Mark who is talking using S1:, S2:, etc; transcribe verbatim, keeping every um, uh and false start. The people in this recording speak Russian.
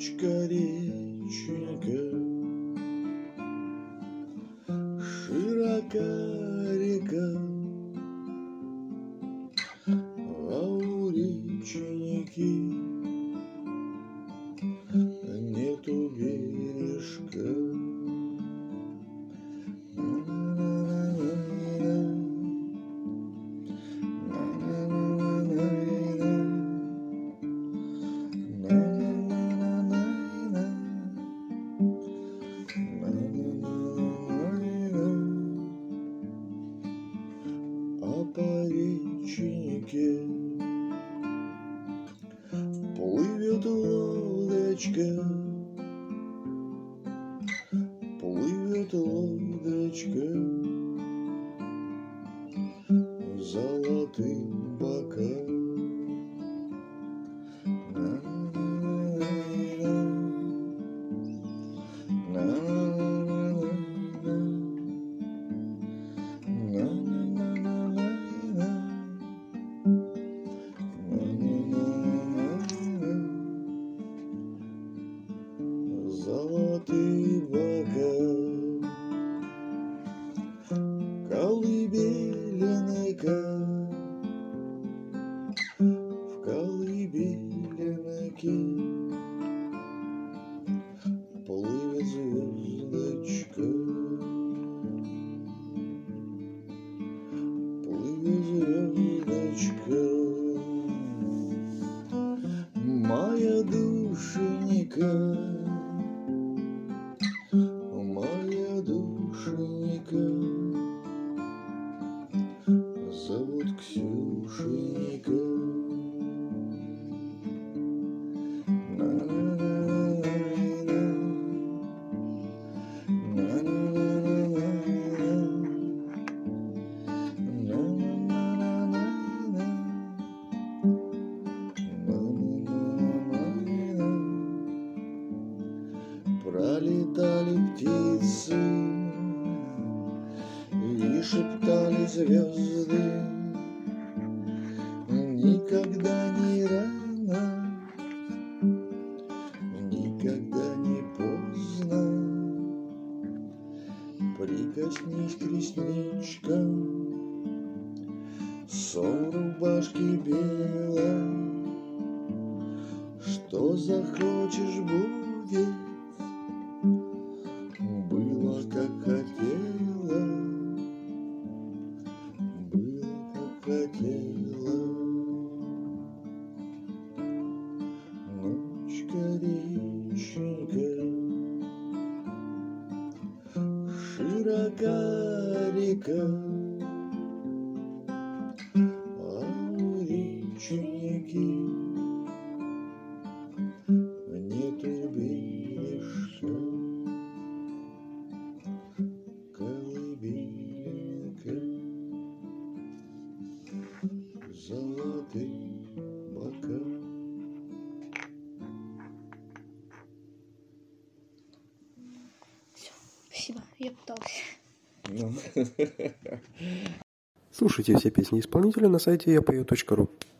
S1: Ночка, реченька, широка река, а у реченьки нету бережка. А по реченьке плывет лодочка, плывет лодочка золотым бокам. Золотый бокал, колыбельника, в колыбельнике плывет звездочка, плывет звездочка, моя душенька. Моя душенька зовут Ксюшенька. Пролетали птицы и шептали звезды, никогда не рано, никогда не поздно. Прикоснись к ресничкам, сон рубашки белой, что захочешь будет. Было, как хотела, было, как хотела. Ночка, реченька, широка река, а у реченьки нету бережка. Колыбелька, золотый бокал.
S2: Все, спасибо, я пытался.
S3: Слушайте все песни исполнителя на сайте я пою точка ру.